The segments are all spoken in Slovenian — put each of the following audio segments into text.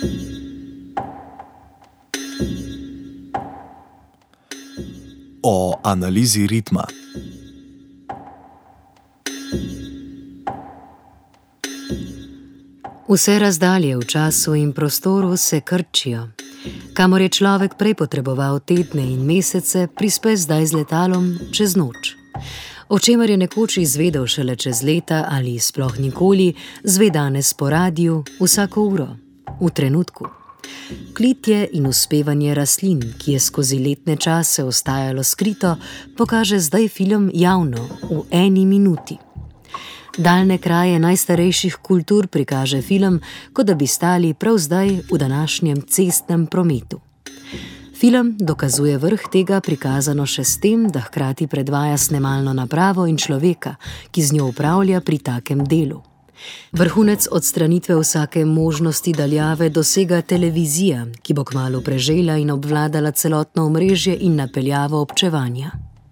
O analizi ritma. Vse razdalje v času in prostoru se krčijo. Kamor je človek prej potreboval tedne in mesece, prispe zdaj z letalom čez noč. O čemer je nekoč izvedel šele čez leta ali sploh nikoli, zve danes po radiju vsako uro, v trenutku. Klitje in uspevanje rastlin, ki je skozi letne čase ostajalo skrito, pokaže zdaj film javno, v 1 minuti. Daljne kraje najstarejših kultur prikaže film, kot da bi stali prav zdaj v današnjem cestnem prometu. Film dokazuje vrh tega prikazano še s tem, da hkrati predvaja snemalno napravo in človeka, ki z njo upravlja pri takem delu. Vrhunec odstranitve vsake možnosti daljave dosega televizija, ki bo kmalu prežela in obvladala celotno omrežje in napeljavo občevanja.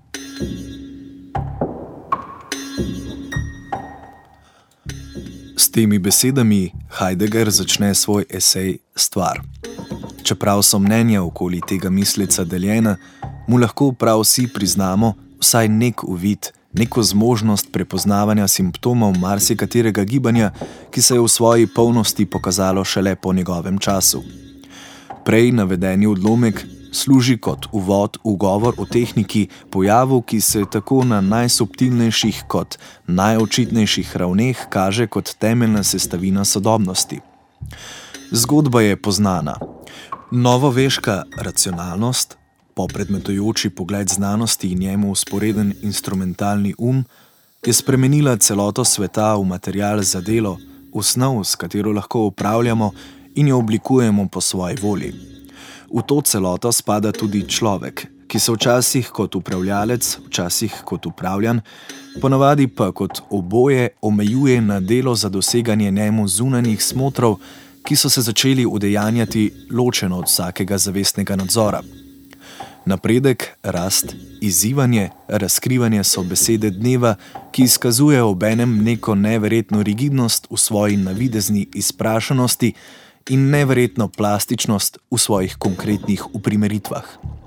S temi besedami Heidegger začne svoj esej Stvar. Čeprav so mnenja okoli tega misleca deljena, mu lahko prav vsi priznamo vsaj nek uvid, neko zmožnost prepoznavanja simptomov marsikaterega gibanja, ki se je v svoji polnosti pokazalo šele po njegovem času. Prej navedeni odlomek služi kot uvod v govor o tehniki, pojavu, ki se tako na najsubtilnejših kot najočitnejših ravneh kaže kot temeljna sestavina sodobnosti. Zgodba je poznana. Novoveška racionalnost, popredmetujoči pogled znanosti in njemu vzporeden instrumentalni je spremenila celoto sveta v material za delo, v snov, s katero lahko upravljamo in jo oblikujemo po svoji volji. V to celoto spada tudi človek, ki se včasih kot upravljalec, včasih kot upravljan, ponavadi pa kot oboje omejuje na delo za doseganje njemu zunanjih smotrov, ki so se začeli udejanjati ločeno od vsakega zavestnega nadzora. Napredek, rast, izzivanje, razkrivanje so besede dneva, ki izkazuje obenem neko neverjetno rigidnost v svoji navidezni izprašanosti in neverjetno plastičnost v svojih konkretnih uprimeritvah.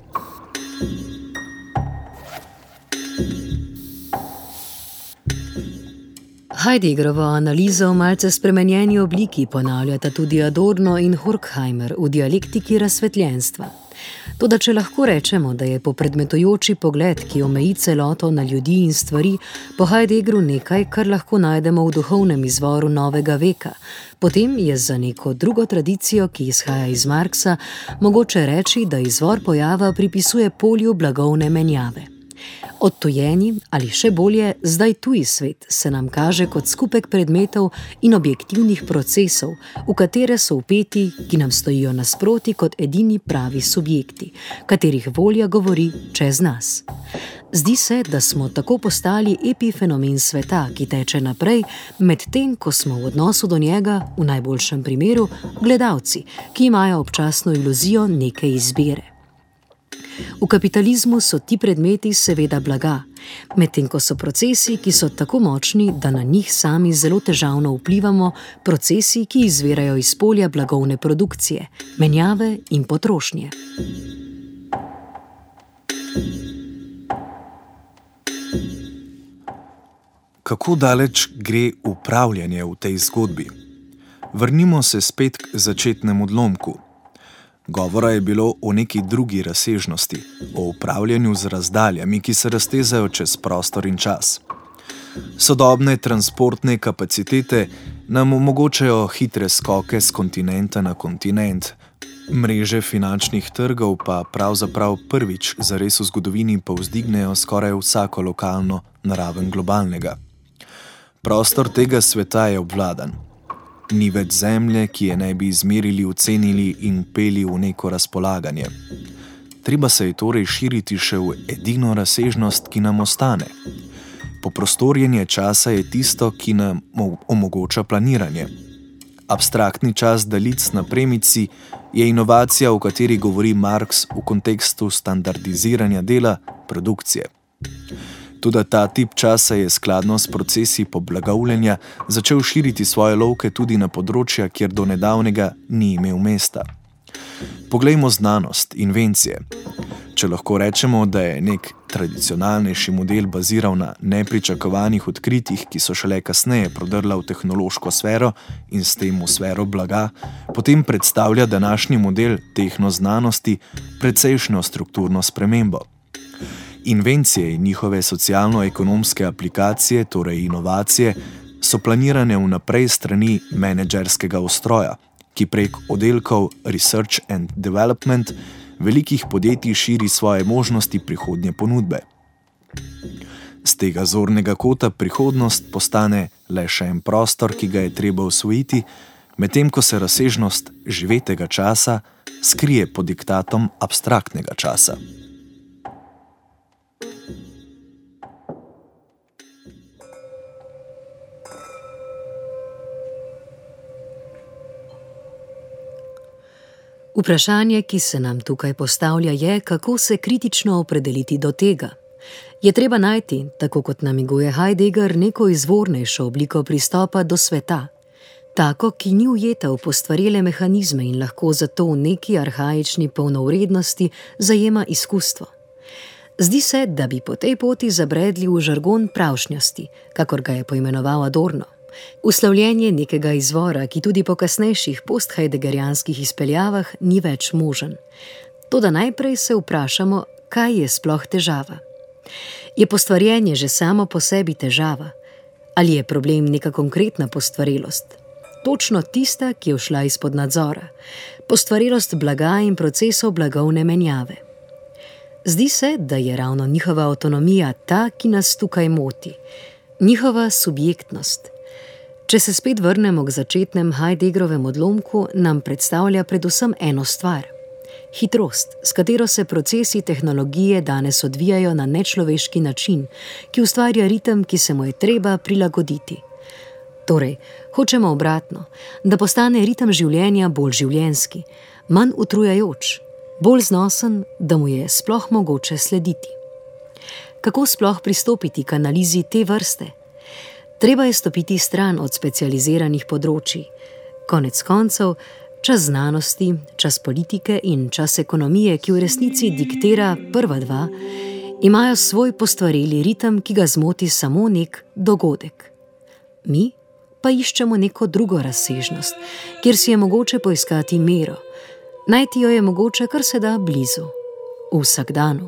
Heideggerovo analizo v malce spremenjeni obliki ponavljata tudi Adorno in Horkheimer v dialektiki razsvetljenstva. Toda če lahko rečemo, da je popredmetujoči pogled, ki omeji celoto na ljudi in stvari, po Heideggeru nekaj, kar lahko najdemo v duhovnem izvoru novega veka, potem je za neko drugo tradicijo, ki izhaja iz Marxa, mogoče reči, da izvor pojava pripisuje polju blagovne menjave. Odtujeni, ali še bolje, zdaj tuji svet se nam kaže kot skupek predmetov in objektivnih procesov, v katere so vpeti, ki nam stojijo nasproti kot edini pravi subjekti, katerih volja govori čez nas. Zdi se, da smo tako postali epifenomen sveta, ki teče naprej, medtem ko smo v odnosu do njega, v najboljšem primeru, gledalci, ki imajo občasno iluzijo neke izbire. V kapitalizmu so ti predmeti seveda blaga, medtem ko so procesi, ki so tako močni, da na njih sami zelo težavno vplivamo, procesi, ki izvirajo iz polja blagovne produkcije, menjave in potrošnje. Kako daleč gre upravljanje v tej zgodbi? Vrnimo se spet k začetnemu odlomku. Govora je bilo o neki drugi razsežnosti, o upravljanju z razdaljami, ki se raztezajo čez prostor in čas. Sodobne transportne kapacitete nam omogočajo hitre skoke z kontinenta na kontinent, mreže finančnih trgov pa pravzaprav prvič zares v zgodovini povzdignejo skoraj vsako lokalno naraven globalnega. Prostor tega sveta je obvladan. Ni več zemlje, ki je ne bi izmerili, ocenili in peli v neko razpolaganje. Treba se je torej širiti še v edino razsežnost, ki nam ostane. Poprostorjenje časa je tisto, ki nam omogoča planiranje. Abstraktni čas daljic na premici je inovacija, o kateri govori Marx v kontekstu standardiziranja dela, produkcije. Toda ta tip časa je skladno s procesi poblagavljanja začel širiti svoje lovke tudi na področja, kjer do nedavnega ni imel mesta. Poglejmo znanost, invencije. Če lahko rečemo, da je nek tradicionalnejši model baziral na nepričakovanih odkritjih, ki so šele kasneje prodrla v tehnološko sfero in s tem v sfero blaga, potem predstavlja današnji model tehnoznanosti precejšnjo strukturno spremembo. Invencije in njihove socialno-ekonomske aplikacije, torej inovacije, so planirane vnaprej strani menedžerskega ustroja, ki prek oddelkov Research and Development velikih podjetij širi svoje možnosti prihodnje ponudbe. Z tega zornega kota prihodnost postane le še en prostor, ki ga je treba osvojiti, medtem ko se razsežnost živetega časa skrije pod diktatom abstraktnega časa. Vprašanje, ki se nam tukaj postavlja, je, kako se kritično opredeliti do tega. Je treba najti, tako kot namiguje Heidegger, neko izvornejšo obliko pristopa do sveta, tako, ki ni ujeta v postvarele mehanizme in lahko zato v neki arhaični polnovrednosti zajema izkustvo. Zdi se, da bi po tej poti zabredli v žargon pravšnjosti, kakor ga je poimenoval Adorno. Uslovljenje nekega izvora, ki tudi po kasnejših post-heideggerijanskih izpeljavah ni več možen. Toda najprej se vprašamo, kaj je sploh težava. Je postvarjenje že samo po sebi težava? Ali je problem neka konkretna postvarelost? Točno tista, ki je ušla izpod nadzora. Postvarelost blaga in procesov blagovne menjave. Zdi se, da je ravno njihova avtonomija ta, ki nas tukaj moti. Njihova subjektnost. Če se spet vrnemo k začetnem Heideggerovem odlomku, nam predstavlja predvsem eno stvar. Hitrost, s katero se procesi tehnologije danes odvijajo na nečloveški način, ki ustvarja ritem, ki se mu je treba prilagoditi. Torej, hočemo obratno, da postane ritem življenja bolj življenjski, manj utrujajoč, bolj znosen, da mu je sploh mogoče slediti. Kako sploh pristopiti k analizi te vrste? Treba je stopiti stran od specializiranih področij. Konec koncev, čas znanosti, čas politike in čas ekonomije, ki v resnici diktira prva dva, imajo svoj postvareli ritem, ki ga zmoti samo nek dogodek. Mi pa iščemo neko drugo razsežnost, kjer si je mogoče poiskati mero. Najti jo je mogoče kar se da blizu, v vsakdanu.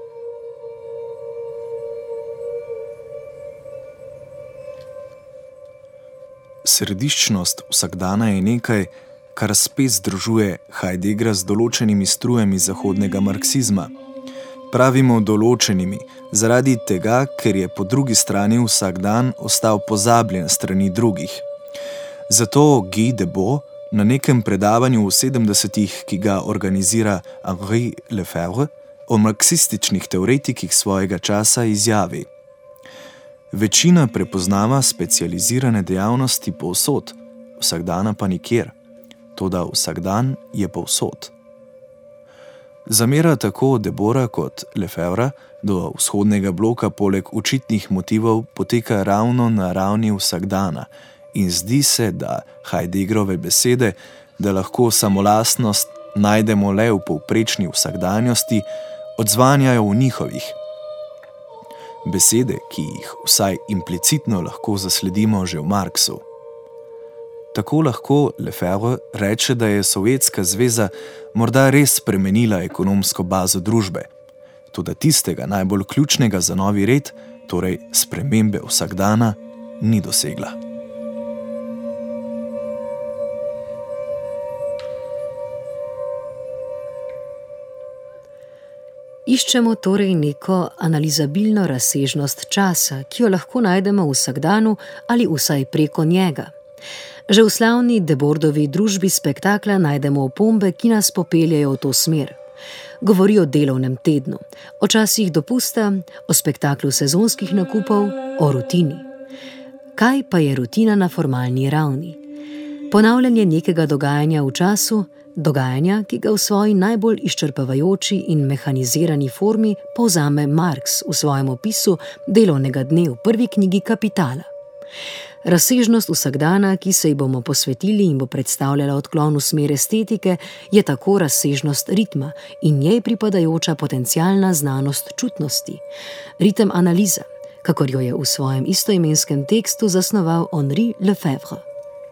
Središčnost vsakdana je nekaj, kar spet združuje Heideggera z določenimi strujami zahodnega marksizma. Pravimo določenimi, zaradi tega, ker je po drugi strani vsakdan ostal pozabljen strani drugih. Zato Guy Debord na nekem predavanju v 70-ih, ki ga organizira Henri Lefebvre, o marksističnih teoretikih svojega časa izjavi: Večina prepoznava specializirane dejavnosti povsod, vsakdana pa nikjer. Toda vsakdan je povsod. Zamera tako Debora kot Lefebvra do vzhodnega bloka poleg očitnih motivov poteka ravno na ravni vsakdana in zdi se, da Heideggerove besede, da lahko samolastnost najdemo le v povprečni vsakdanjosti, odzvanjajo v njihovih. Besede, ki jih vsaj implicitno lahko zasledimo že v Marksu. Tako lahko Lefebvre reče, da je Sovjetska zveza morda res spremenila ekonomsko bazo družbe, toda tistega najbolj ključnega za novi red, torej spremembe vsakdana, ni dosegla. Iščemo torej neko analizabilno razsežnost časa, ki jo lahko najdemo v vsakdanu ali vsaj preko njega. Že v slavni Debordovi družbi spektakla najdemo opombe, ki nas popeljejo v to smer. Govori o delovnem tednu, o časih dopusta, o spektaklu sezonskih nakupov, o rutini. Kaj pa je rutina na formalni ravni? Ponavljanje nekega dogajanja v času, dogajanja, ki ga v svoji najbolj izčrpavajoči in mehanizirani formi povzame Marx v svojem opisu delovnega dne v prvi knjigi Kapitala. Razsežnost vsakdana, ki se ji bomo posvetili in bo predstavljala odklon v smer estetike, je tako razsežnost ritma in njej pripadajoča potencialna znanost čutnosti, ritem analiza, kakor jo je v svojem istoimenskem tekstu zasnoval Henri Lefebvre.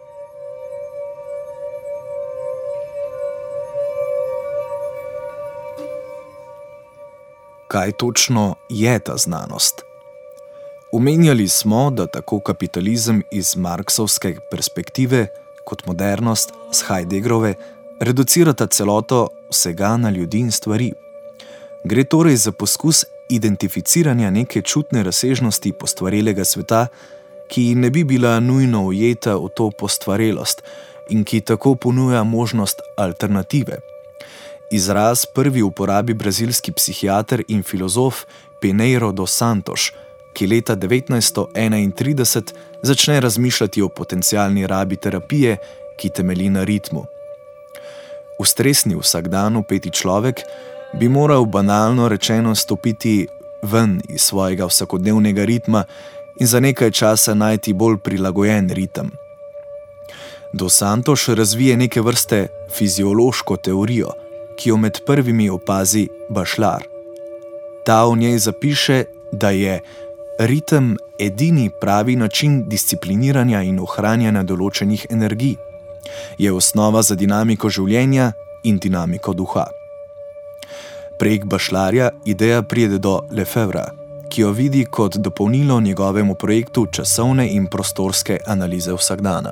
Kaj točno je ta znanost? Omenjali smo, da tako kapitalizem iz marksovske perspektive kot modernost z Heideggerove reducirata celoto vsega na ljudi in stvari. Gre torej za poskus identificiranja neke čutne razsežnosti postvarelega sveta, ki ne bi bila nujno ujeta v to postvarelost in ki tako ponuja možnost alternative. Izraz prvi uporabi brazilski psihiater in filozof Pinheiro dos Santos, ki leta 1931 začne razmišljati o potencialni rabi terapije, ki temelji na ritmu. V stresni vsakdan vpeti človek bi moral banalno rečeno stopiti ven iz svojega vsakodnevnega ritma in za nekaj časa najti bolj prilagojen ritem. Dos Santos razvije neke vrste fiziološko teorijo, ki jo med prvimi opazi Bachelard. Ta v njej zapiše, da je ritem edini pravi način discipliniranja in ohranjanja določenih energij. Je osnova za dinamiko življenja in dinamiko duha. Prek Bachelarda ideja pride do Lefebvra, ki jo vidi kot dopolnilo njegovemu projektu časovne in prostorske analize vsakdana.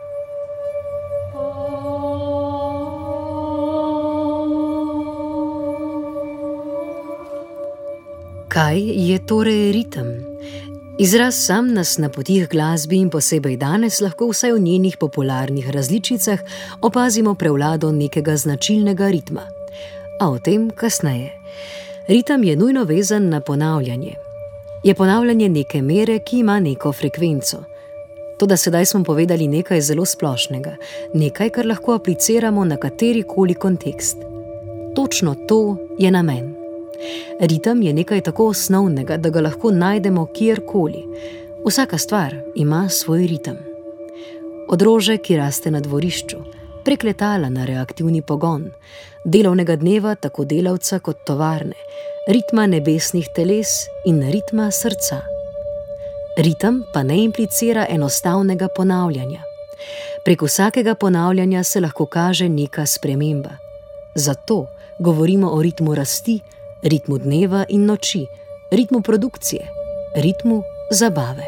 Kaj je torej ritem? Izraz sam nas napoti k glasbi in posebej danes lahko vsaj v njenih popularnih različicah opazimo prevlado nekega značilnega ritma. A o tem kasneje. Ritem je nujno vezan na ponavljanje. Je ponavljanje neke mere, ki ima neko frekvenco. Toda sedaj smo povedali nekaj zelo splošnega, nekaj, kar lahko apliciramo na katerikoli kontekst. Točno to je namen. Ritem je nekaj tako osnovnega, da ga lahko najdemo kjerkoli. Vsaka stvar ima svoj ritem. Od rože, ki raste na dvorišču, prek letala na reaktivni pogon, delovnega dneva tako delavca kot tovarne, ritma nebesnih teles in ritma srca. Ritem pa ne implicira enostavnega ponavljanja. Prek vsakega ponavljanja se lahko kaže neka sprememba. Zato govorimo o ritmu rasti, ritmu dneva in noči, ritmu produkcije, ritmu zabave.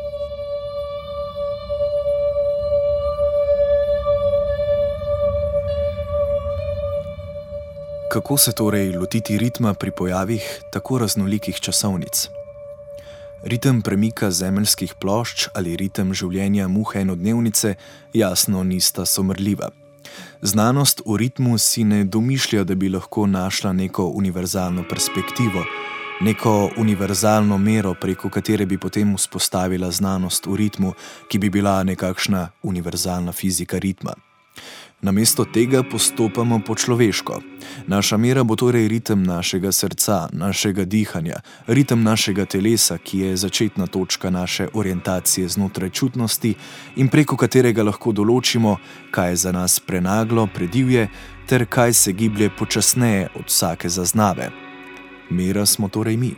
Kako se torej lotiti ritma pri pojavih tako raznolikih časovnic? Ritem premika zemeljskih plošč ali ritem življenja muhe enodnevnice jasno nista somrljiva. Znanost v ritmu si ne domišlja, da bi lahko našla neko univerzalno perspektivo, neko univerzalno mero, preko katere bi potem vzpostavila znanost v ritmu, ki bi bila nekakšna univerzalna fizika ritma. Namesto tega postopamo po človeško. Naša mera bo torej ritem našega srca, našega dihanja, ritem našega telesa, ki je začetna točka naše orientacije znotraj čutnosti in preko katerega lahko določimo, kaj je za nas prenaglo, predivje, ter kaj se giblje počasneje od vsake zaznave. Mera smo torej mi.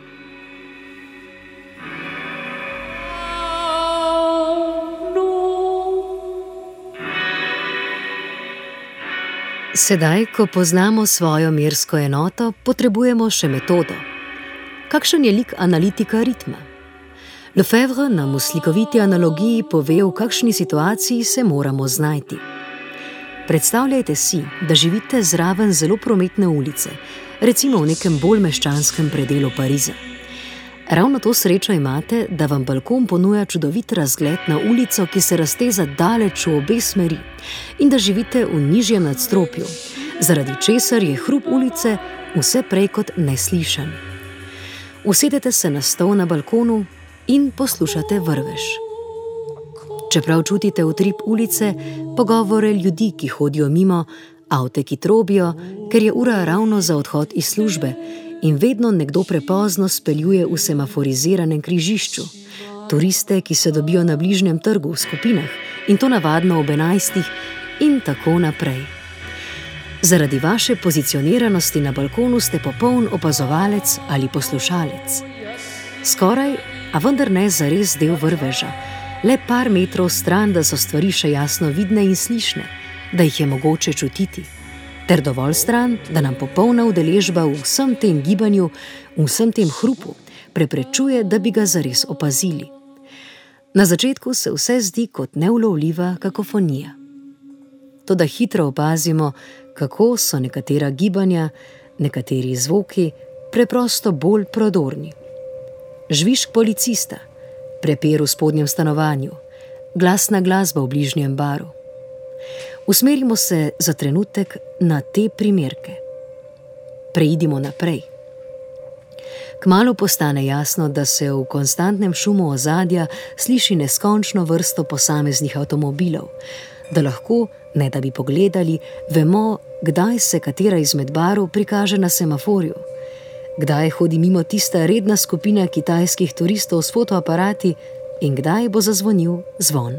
Sedaj, ko poznamo svojo mersko enoto, potrebujemo še metodo. Kakšen je lik analitika ritma? Lefebvre nam v slikoviti analogiji pove, v kakšni situaciji se moramo znajti. Predstavljajte si, da živite zraven zelo prometne ulice, recimo v nekem bolj meščanskem predelu Pariza. Ravno to srečo imate, da vam balkon ponuja čudovit razgled na ulico, ki se razteza daleč v obe smeri, in da živite v nižjem nadstropju, zaradi česar je hrup ulice vse prej kot neslišan. Usedete se na stol na balkonu in poslušate vrvež. Čeprav čutite utrip ulice, pogovore ljudi, ki hodijo mimo, avte, ki trobijo, ker je ura ravno za odhod iz službe in vedno nekdo prepozno speljuje v semaforiziranem križišču, turiste, ki se dobijo na bližnjem trgu v skupinah in to navadno ob 11. in tako naprej. Zaradi vaše pozicioniranosti na balkonu ste popoln opazovalec ali poslušalec. Skoraj, a vendar ne zares del vrveža, le par metrov stran, da so stvari še jasno vidne in slišne, da jih je mogoče čutiti, ter dovolj stran, da nam popolna udeležba v vsem tem gibanju, v vsem tem hrupu preprečuje, da bi ga zares opazili. Na začetku se vse zdi kot neulovljiva kakofonija. Toda hitro opazimo, kako so nekatera gibanja, nekateri zvoki preprosto bolj prodorni. Žvižg policista, prepir v spodnjem stanovanju, glasna glasba v bližnjem baru. Usmerimo se za trenutek na te primerke. Preidimo naprej. Kmalu postane jasno, da se v konstantnem šumu ozadja sliši neskončno vrsto posameznih avtomobilov, da lahko, ne da bi pogledali, vemo, kdaj se katera izmed barov prikaže na semaforju, kdaj hodi mimo tista redna skupina kitajskih turistov s fotoaparati in kdaj bo zazvonil zvon.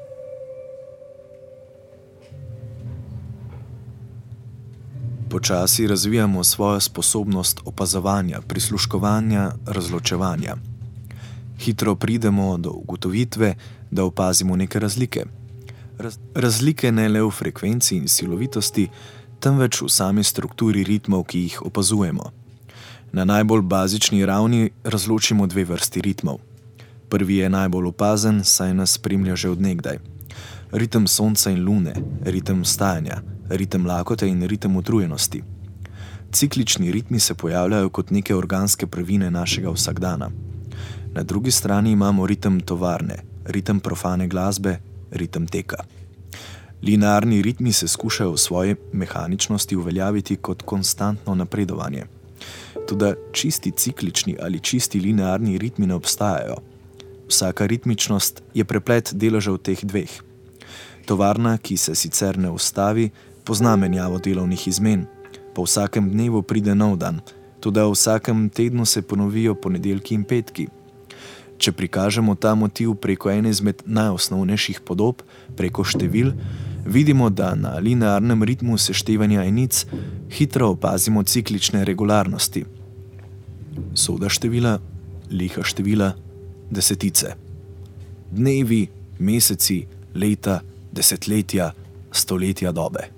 Počasi razvijamo svojo sposobnost opazovanja, prisluškovanja, razločevanja. Hitro pridemo do ugotovitve, da opazimo neke razlike. Razlike ne le v frekvenci in silovitosti, temveč v sami strukturi ritmov, ki jih opazujemo. Na najbolj bazični ravni razločimo dve vrsti ritmov. Prvi je najbolj opazen, saj nas spremlja že od nekdaj. Ritem sonca in lune, ritem vstajanja, ritem lakote in ritem utrujenosti. Ciklični ritmi se pojavljajo kot neke organske prvine našega vsakdana. Na drugi strani imamo ritem tovarne, ritem profane glasbe, ritem teka. Linearni ritmi se skušajo v svoji mehaničnosti uveljaviti kot konstantno napredovanje. Toda čisti ciklični ali čisti linearni ritmi ne obstajajo. Vsaka ritmičnost je preplet deležev teh dveh. Tovarna, ki se sicer ne ustavi, pozna menjavo delovnih izmen. Po vsakem dnevu pride nov dan, toda v vsakem tednu se ponovijo ponedeljki in petki. Če prikažemo ta motiv preko ene izmed najosnovnejših podob, preko števil, vidimo, da na linearnem ritmu seštevanja enic hitro opazimo ciklične regularnosti. Soda števila, liha števila, desetice. Dnevi, meseci, leta, desetletja, stoletja dobe.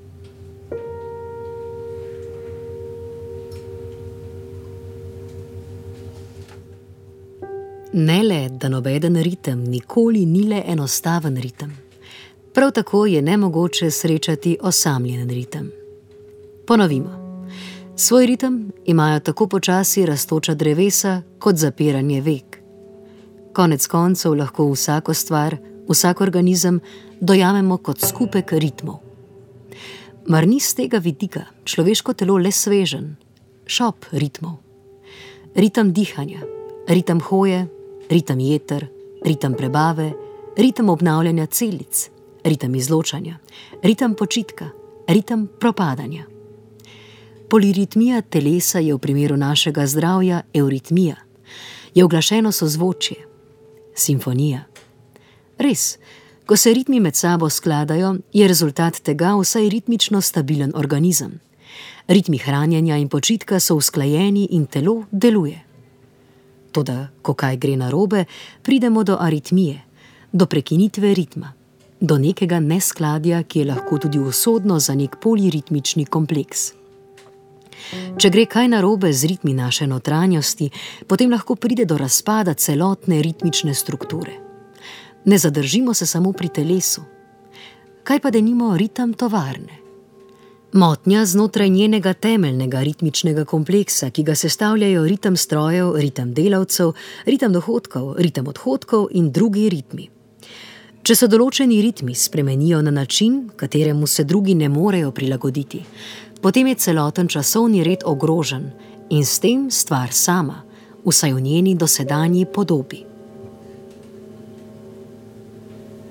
Ne le, da nobeden ritem nikoli ni le enostaven ritem. Prav tako je nemogoče srečati osamljen ritem. Ponovimo. Svoj ritem imajo tako počasi rastoča drevesa kot zapiranje vek. Konec koncev lahko vsako stvar, vsak organizem dojamemo kot skupek ritmov. Mar ni z tega vidika človeško telo le sveženj, šop ritmov? Ritem dihanja, ritem hoje, ritem jeter, ritem prebave, ritem obnavljanja celic, ritem izločanja, ritem počitka, ritem propadanja. Poliritmija telesa je v primeru našega zdravja euritmija, je uglašeno sozvočje, simfonija. Res, ko se ritmi med sabo skladajo, je rezultat tega vsaj ritmično stabilen organizem. Ritmi hranjenja in počitka so usklajeni in telo deluje. Toda, ko kaj gre narobe, pridemo do aritmije, do prekinitve ritma, do nekega neskladja, ki je lahko tudi usodno za nek poliritmični kompleks. Če gre kaj narobe z ritmi naše notranjosti, potem lahko pride do razpada celotne ritmične strukture. Ne zadržimo se samo pri telesu. Kaj pa denimo ritem tovarne? Motnja znotraj njenega temeljnega ritmičnega kompleksa, ki ga sestavljajo ritem strojev, ritem delavcev, ritem dohodkov, ritem odhodkov in drugi ritmi. Če se določeni ritmi spremenijo na način, kateremu se drugi ne morejo prilagoditi, potem je celoten časovni red ogrožen in s tem stvar sama, vsaj v njeni dosedanji podobi.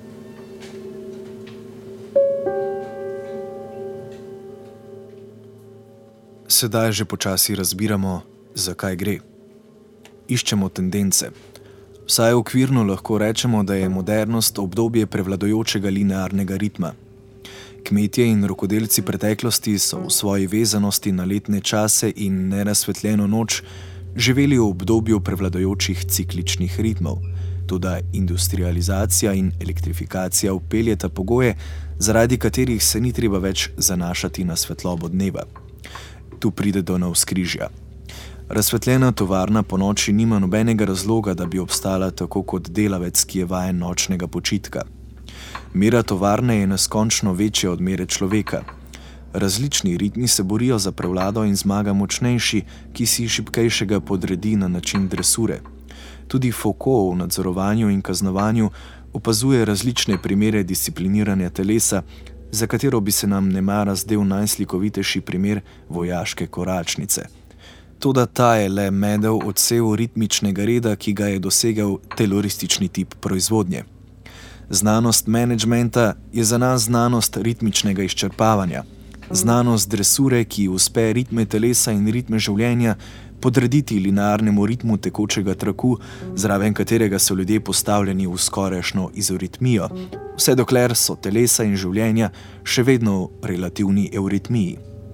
Sedaj že počasi razbiramo, zakaj gre. Iščemo tendence. Vsaj okvirno lahko rečemo, da je modernost obdobje prevladujočega linearnega ritma. Kmetje in rokodelci preteklosti so v svoji vezanosti na letne čase in nerazsvetljeno noč živeli v obdobju prevladujočih cikličnih ritmov, toda industrializacija in elektrifikacija vpeljeta pogoje, zaradi katerih se ni treba več zanašati na svetlobo dneva. Tu pride do navzkrižja. Razsvetljena tovarna ponoči nima nobenega razloga, da bi obstala tako kot delavec, ki je vajen nočnega počitka. Mera tovarne je neskončno večja od mere človeka. Različni ritmi se borijo za prevlado in zmaga močnejši, ki si šibkejšega podredi na način dresure. Tudi Foucault v nadzorovanju in kaznovanju opazuje različne primere discipliniranja telesa, za katero bi se nam nemara zdel najslikovitejši primer vojaške koračnice. Toda ta je le medel odsev ritmičnega reda, ki ga je dosegel teloristični tip proizvodnje. Znanost menedžmenta je za nas znanost ritmičnega izčrpavanja, znanost dresure, ki uspe ritme telesa in ritme življenja podrediti linearnemu ritmu tekočega traku, zraven katerega so ljudje postavljeni v skorajšnjo izoritmijo, vse dokler so telesa in življenja še vedno v relativni euritmiji.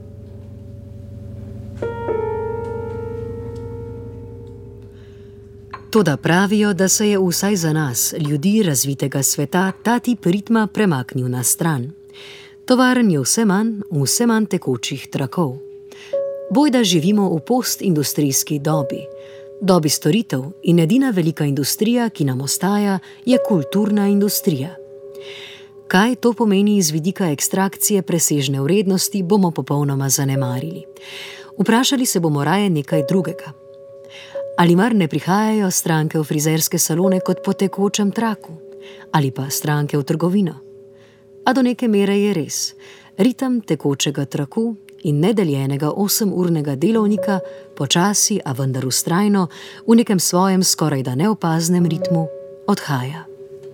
Toda pravijo, da se je vsaj za nas, ljudi razvitega sveta, ta tip ritma premaknil na stran. Tovarn je vse manj tekočih trakov. Bojda živimo v postindustrijski dobi storitev in edina velika industrija, ki nam ostaja, je kulturna industrija. Kaj to pomeni iz vidika ekstrakcije presežne vrednosti, bomo popolnoma zanemarili. Vprašali se bomo raje nekaj drugega. Ali mar ne prihajajo stranke v frizerske salone kot po tekočem traku? Ali pa stranke v trgovino? A do neke mere je res. Ritem tekočega traku in nedeljenega 8-urnega delovnika počasi, a vendar vztrajno, v nekem svojem skorajda neopaznem ritmu odhaja.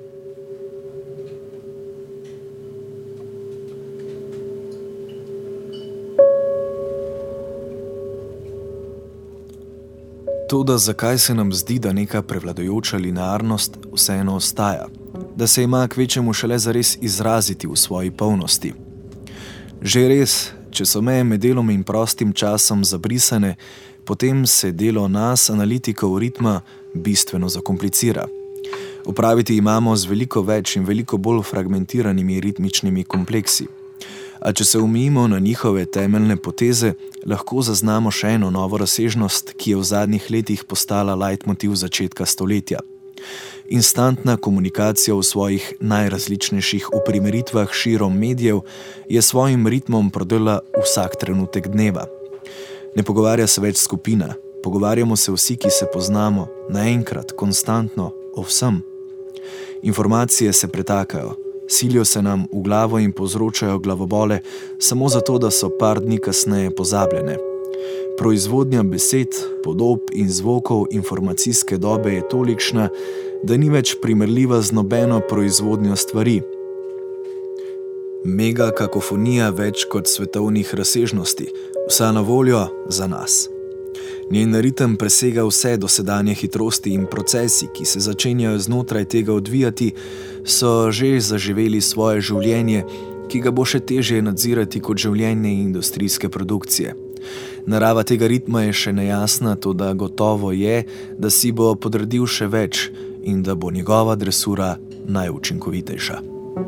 Toda zakaj se nam zdi, da neka prevladujoča linearnost vseeno ostaja, da se ima kvečemu šele zares izraziti v svoji polnosti? Že res, če so meje med delom in prostim časom zabrisane, potem se delo nas, analitikov ritma, bistveno zakomplicira. Opraviti imamo z veliko več in veliko bolj fragmentiranimi ritmičnimi kompleksi. A če se omejimo na njihove temeljne poteze, lahko zaznamo še eno novo razsežnost, ki je v zadnjih letih postala leitmotiv začetka stoletja. Instantna komunikacija v svojih najrazličnejših uprimeritvah širom medijev je svojim ritmom prodrla vsak trenutek dneva. Ne pogovarja se več skupina, pogovarjamo se vsi, ki se poznamo, naenkrat, konstantno, o vsem. Informacije se pretakajo, silijo se nam v glavo in povzročajo glavobole, samo zato, da so par dni kasneje pozabljene. Proizvodnja besed, podob in zvokov informacijske dobe je tolikšna, da ni več primerljiva z nobeno proizvodnjo stvari. Mega kakofonija več kot svetovnih razsežnosti, vsa na voljo za nas. Njen ritem presega vse dosedanje hitrosti in procesi, ki se začenjajo znotraj tega odvijati, so že zaživeli svoje življenje, ki ga bo še težje nadzirati kot življenje industrijske produkcije. Narava tega ritma je še nejasna, toda gotovo je, da si bo podredil še več in da bo njegova dresura najučinkovitejša.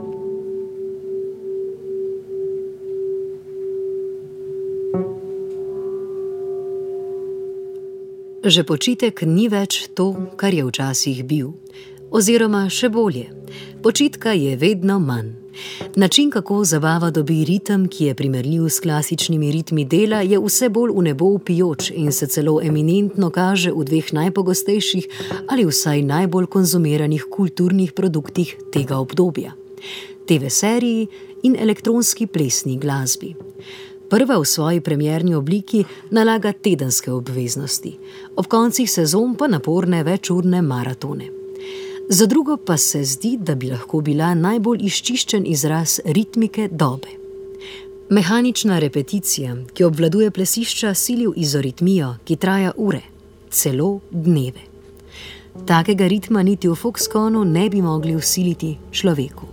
Že počitek ni več to, kar je včasih bil. Oziroma še bolje, počitka je vedno manj. Način, kako zabava dobi ritem, ki je primerljiv s klasičnimi ritmi dela, je vse bolj v nebo vpijoč in se celo eminentno kaže v dveh najpogostejših ali vsaj najbolj konzumiranih kulturnih produktih tega obdobja: TV seriji in elektronski plesni glasbi. Prva v svoji premierni obliki nalaga tedenske obveznosti, ob koncih sezon pa naporne večurne maratone. Za drugo pa se zdi, da bi lahko bila najbolj izčiščen izraz ritmike dobe. Mehanična repeticija, ki obvladuje plesišča, sili v izoritmijo, ki traja ure, celo dneve. Takega ritma niti v Foxconu ne bi mogli vsiliti človeku.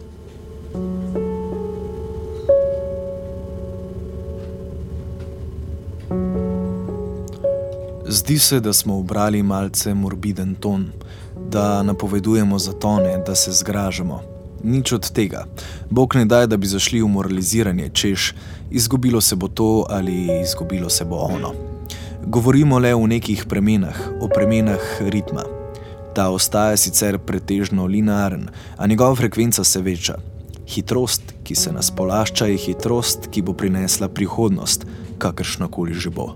Zdi se, da smo ubrali malce morbiden ton, da napovedujemo zatone, da se zgražamo. Nič od tega. Bog ne daj, da bi zašli v moraliziranje, češ, izgubilo se bo to ali izgubilo se bo ono. Govorimo le o nekih premenah, o premenah ritma. Ta ostaja sicer pretežno linearen, a njegova frekvenca se veča. Hitrost, ki se nas polašča, je hitrost, ki bo prinesla prihodnost, kakršnakoli že bo.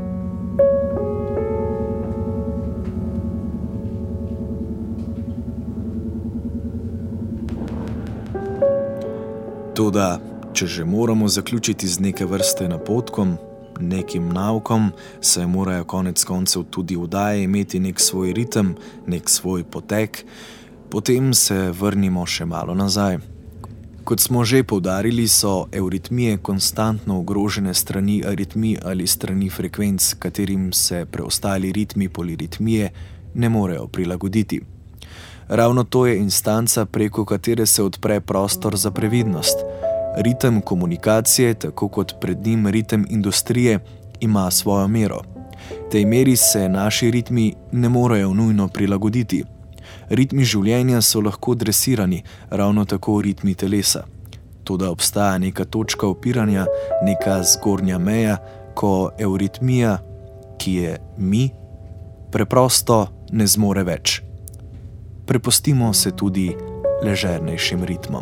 Toda, če že moramo zaključiti z neke vrste napotkom, nekim naukom, saj morajo konec koncev tudi vdaje imeti nek svoj ritem, nek svoj potek, potem se vrnimo še malo nazaj. Kot smo že poudarili, so euritmije konstantno ogrožene strani aritmij ali strani frekvenc, katerim se preostali ritmi poliritmije ne morejo prilagoditi. Ravno to je instanca, preko katere se odpre prostor za previdnost. Ritem komunikacije, tako kot pred njim ritem industrije, ima svojo mero. Tej meri se naši ritmi ne morejo nujno prilagoditi. Ritmi življenja so lahko dresirani, ravno tako ritmi telesa. Toda obstaja neka točka opiranja, neka zgornja meja, ko euritmija, ki je mi, preprosto ne zmore več. Prepustimo se tudi ležernejšim ritmom.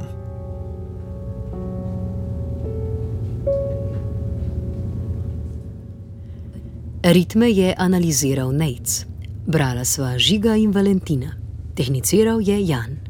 Ritme je analiziral Nejc. Brala sva Žiga in Valentina. Tehniciral je Jan.